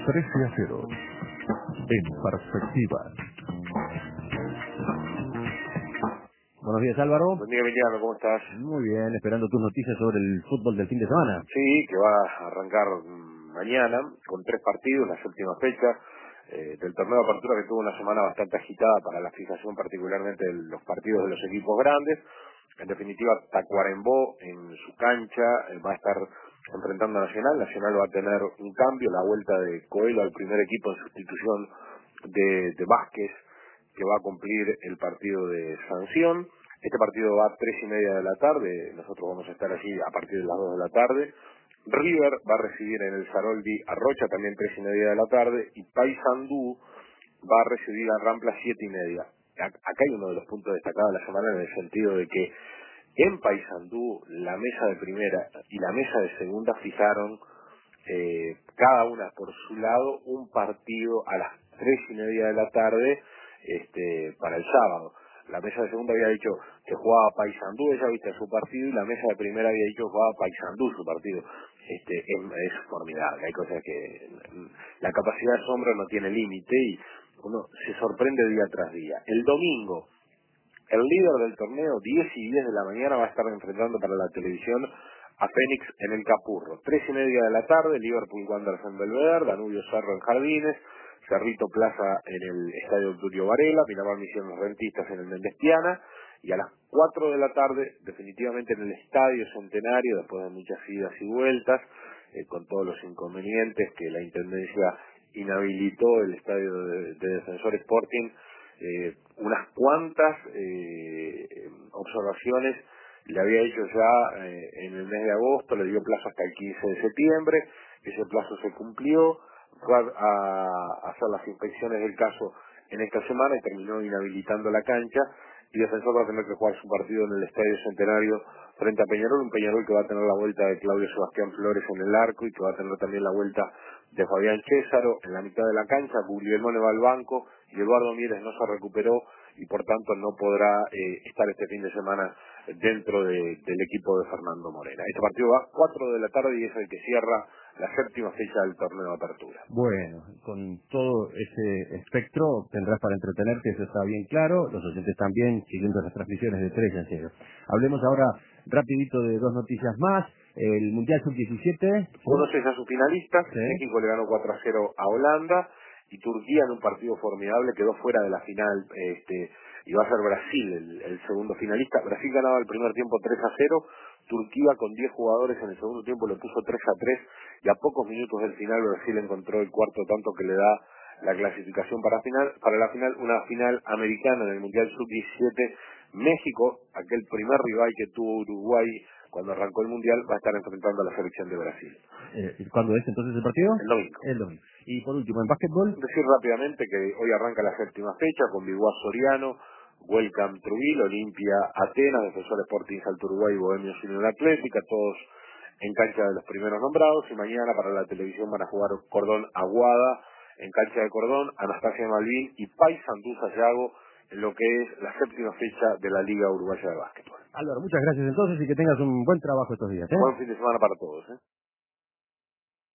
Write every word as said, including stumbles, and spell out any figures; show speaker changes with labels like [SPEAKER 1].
[SPEAKER 1] trece a cero. En perspectiva.
[SPEAKER 2] Buenos días, Álvaro.
[SPEAKER 3] Buen día, Emiliano, ¿cómo estás?
[SPEAKER 2] Muy bien, esperando tus noticias sobre el fútbol del fin de semana.
[SPEAKER 3] Sí, que va a arrancar mm, mañana con tres partidos, la séptima fecha eh, del torneo de apertura, que tuvo una semana bastante agitada para la fijación, particularmente de los partidos de los equipos grandes. En definitiva, Tacuarembó en su cancha eh, va a estar enfrentando a Nacional. Nacional va a tener un cambio, la vuelta de Coelho al primer equipo en sustitución de, de Vázquez, que va a cumplir el partido de sanción. Este partido va a tres y media de la tarde, nosotros vamos a estar allí a partir de las dos de la tarde. River va a recibir en el Saroldi a Rocha, también tres y media de la tarde, y Paysandú va a recibir a Rampla siete y media. Acá hay uno de los puntos destacados de la semana en el sentido de que en Paysandú la mesa de primera y la mesa de segunda fijaron eh, cada una por su lado un partido a las tres y media de la tarde este, para el sábado. La mesa de segunda había dicho que jugaba Paysandú, ella viste su partido, y la mesa de primera había dicho que jugaba Paysandú su partido. Este, es, es formidable, hay cosas que la capacidad de asombro no tiene límite y uno se sorprende día tras día. El domingo, el líder del torneo, diez y diez de la mañana, va a estar enfrentando para la televisión a Fénix en el Capurro. tres y media de la tarde, Liverpool Wanderers en Belvedere, Danubio Cerro en Jardines, Cerrito Plaza en el Estadio Tulio Varela, Pinamar Misiones Rentistas en el Mendestiana, y a las cuatro de la tarde, definitivamente en el Estadio Centenario, después de muchas idas y vueltas, eh, con todos los inconvenientes que la Intendencia inhabilitó el Estadio de, de Defensor Sporting, eh, unas cuantas eh, observaciones le había hecho ya eh, en el mes de agosto, le dio plazo hasta el quince de septiembre, ese plazo se cumplió, fue a, a hacer las inspecciones del caso en esta semana y terminó inhabilitando la cancha, y Defensor va a tener que jugar su partido en el Estadio Centenario frente a Peñarol, un Peñarol que va a tener la vuelta de Claudio Sebastián Flores en el arco y que va a tener también la vuelta de Fabián Césaro en la mitad de la cancha. Guglielmone va al banco y Eduardo Mieres no se recuperó y por tanto no podrá eh, estar este fin de semana dentro de, del equipo de Fernando Morena. Este partido va a cuatro de la tarde y es el que cierra la séptima fecha del torneo de apertura.
[SPEAKER 2] Bueno, con todo ese espectro tendrás para entretenerte, eso está bien claro, los oyentes también, siguiendo las transmisiones de tres a cero. Hablemos ahora rapidito de dos noticias más. El Mundial sub diecisiete.
[SPEAKER 3] Conoces a sus finalistas,
[SPEAKER 2] ¿Sí?
[SPEAKER 3] México le ganó cuatro a cero a Holanda, y Turquía en un partido formidable quedó fuera de la final, este, y va a ser Brasil el, el segundo finalista. Brasil ganaba el primer tiempo tres a cero, Turquía con diez jugadores en el segundo tiempo le puso tres a tres, y a pocos minutos del final Brasil encontró el cuarto tanto que le da la clasificación para final para la final, una final americana en el Mundial sub diecisiete. México, aquel primer rival que tuvo Uruguay cuando arrancó el Mundial, va a estar enfrentando a la selección de Brasil.
[SPEAKER 2] Eh, ¿Cuándo es entonces el partido?
[SPEAKER 3] El domingo.
[SPEAKER 2] El domingo. Y por último, en básquetbol.
[SPEAKER 3] Decir rápidamente que hoy arranca la séptima fecha con Biguá Soriano, Welcome Trujillo, Olimpia Atenas, Defensor Sporting Salto Uruguay y Bohemio Unión Atlética, todos en cancha de los primeros nombrados, y mañana para la televisión van a jugar Cordón Aguada en cancha de Cordón, Anastasia Malvin y Paysandú Sayago en lo que es la séptima fecha de la Liga Uruguaya de Básquetbol.
[SPEAKER 2] Álvaro, muchas gracias entonces y que tengas un buen trabajo estos días, ¿eh?
[SPEAKER 3] Buen fin de semana para todos, ¿eh?